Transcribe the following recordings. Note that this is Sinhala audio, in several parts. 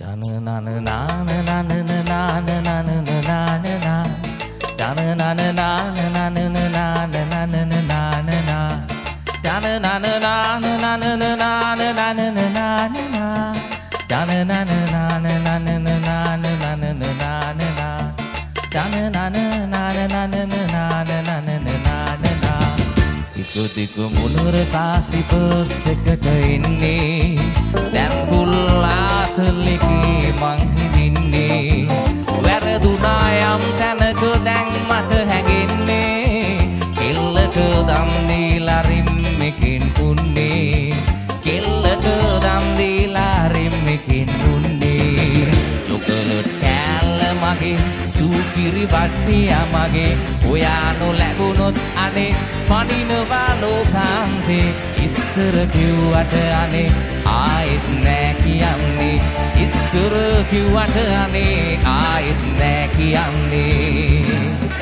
Tiku munur kasih pesekat ini dan pula terliki menghidini werduna yang tanah kedang mata hangini kila kedam dilarim mikin undi kila kedam dilarim mikin undi cokelat kala magi sukiri basti amage oyano lagunot ane panina balokante ඉස්සර කිව්වට අනේ ආයෙත් නෑ කියන්නේ ඉස්සර කිව්වට අනේ ආයෙත් නෑ කියන්නේ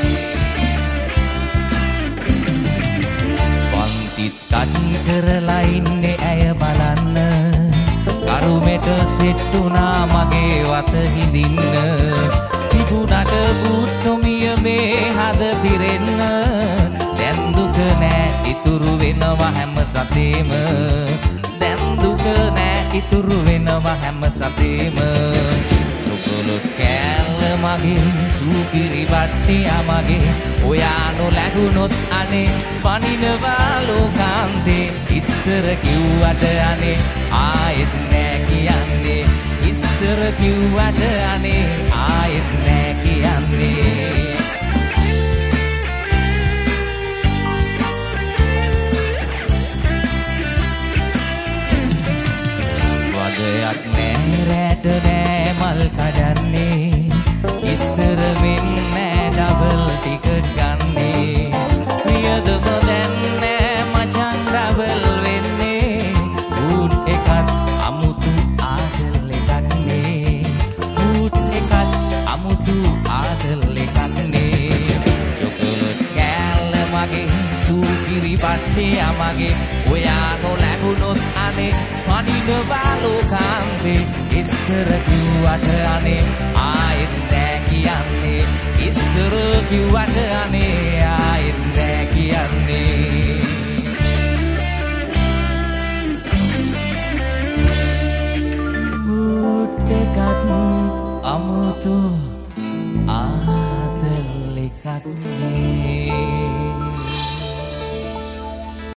පන්තිත් කට් කරලා ඉන්නේ ඇය බලන්න කරුමෙට සෙට්ටුනා මගේ වත හිඳින්න තිබුණට පුත්සොමිය මේ හද පිරෙන්න දැන් දුක නෑ ඉතුරු වෙනවා හැම සතේම දැන් දුක නෑ ඉතුරු වෙනවා හැම සතේම චොකලට් කෑල්ල මගේ සුකිරි බට්ටිය මගේ ඔයානු läගුණොත් අනේ පනිනවා ලෝකාන්තේ ඉස්සර කිව්වට අනේ ආයෙත් නෑ කියන්නේ ඉස්සර කිව්වට අනේ ආයෙත් නෑ කියන්නේ වදයක් නෑ රැට නෑ මල් කඩන්නේ ඉස්සර මෙන් නෑ ඩබල් ටිකට් ගන්නේ ප්‍රියදම දැන් නෑ මචං ඩබල් වෙන්නේ ඌට් එකත් අමුතු ආදල් එකක්නේ ඌට් එකත් අමුතු ආදල් එකක්නේ චොකලට් කෑල්ල මගේ සුකිරි බට්ටිය මගේ ඔයානෝ läගුණොත් අනේ පනිනවා ලෝකාන්තේ ඉස්සර කිව්වට අනේ ආයෙත් නෑ කියන්නේ ඉස්සර කිව්වට අනේ ආයෙත් නෑ කියන්නේ